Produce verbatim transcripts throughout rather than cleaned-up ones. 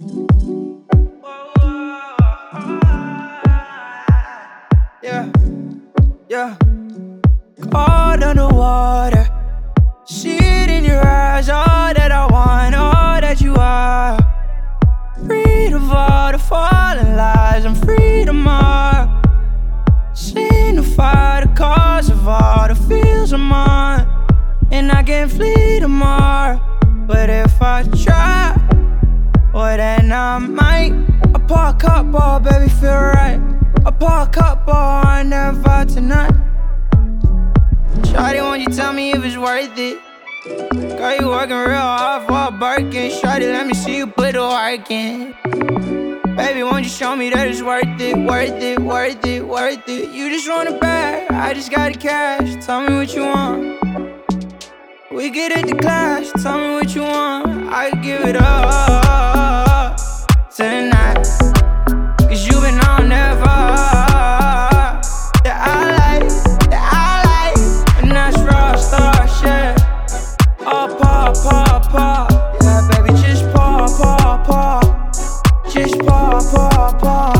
Yeah, yeah. Caught underwater, see it in your eyes, all that I want, all that you are. Free of all the fallen lies, I'm free tomorrow. Seen the fire, the cause of all the feels I'm on, and I can flee tomorrow. But if I try, well then I might. I park up ball, baby, feel right. I park up ball, I never vibe tonight. Shawty, won't you tell me if it's worth it? Girl, you working real hard for a Birkin. Shawty, let me see you put the work in. Baby, won't you show me that it's worth it, worth it, worth it, worth it. You just want it back, I just got the cash. Tell me what you want. We get at the clash, tell me what you want. I can give it up tonight, cause you been on that vibe that I like, that I like. And that's raw star shit. Oh, pop, pop, pop. Yeah, baby, just pop, pop, pop. Just pop, pop, pop.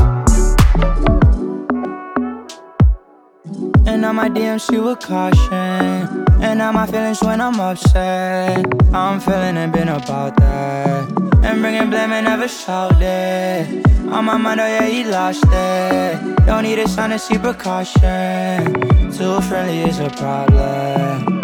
And on my D M she with caution, and on my feelings when I'm upset. I'm feeling and been about that, and bringing blame and never shout it. On my mind, oh yeah, he lost it. Don't need a sign to see precaution. Too friendly is a problem.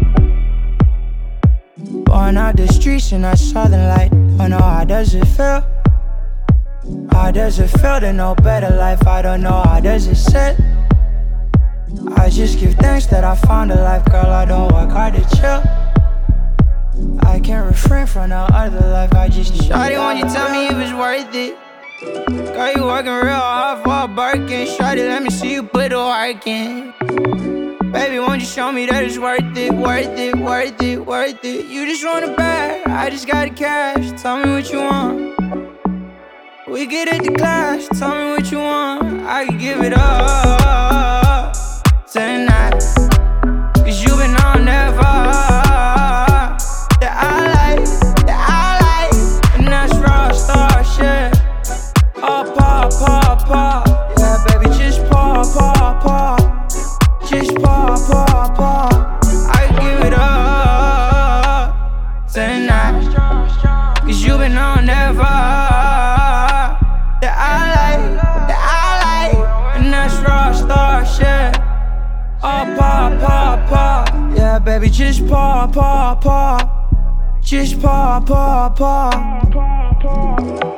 Born out the streets in that southern light. Don't know how does it feel? How does it feel to know better life? I don't know how does it sit? I just give thanks that I found a life, girl. I don't work hard to chill. I can't refrain from no other life. I just need. Shawty, won't you tell me if it's worth it? Girl, you working real hard for a Birkin. Shawty, let me see you put the work in. Baby, won't you show me that it's worth it, worth it, worth it, worth it. You just want it back, I just got the cash. Tell me what you want. We get at the clash, tell me what you want. I can give it up tonight, cause you been on that vibe that I like, that I like. And that's raw star shit. Oh, pop, pop, pop. Yeah, baby, just pop, pop, pop. Just pop, pop, pop. I can give it up tonight, cause you been on that vibe that I like, that I like. And that's raw star shit. Oh, pop, pop, pop. Yeah, baby, just pop, pop, pop. Just pop, pop, pop.